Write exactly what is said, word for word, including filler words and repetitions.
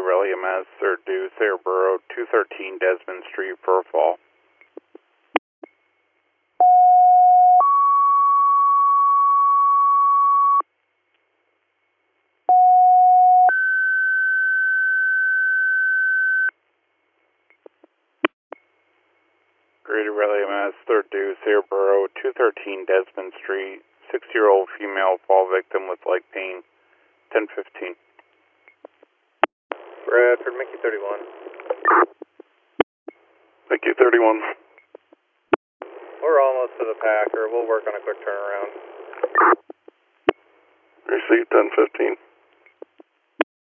Rally M S, third due, Thayer Borough, two thirteen Desmond Street, for a fall. Greater Rally M S, third due, Thayer Borough, two thirteen Desmond Street, six-year-old female fall victim with leg pain, ten fifteen. Bradford, Mickey thirty-one. Mickey thirty-one. We're almost to the Packer. We'll work on a quick turnaround. Received ten fifteen.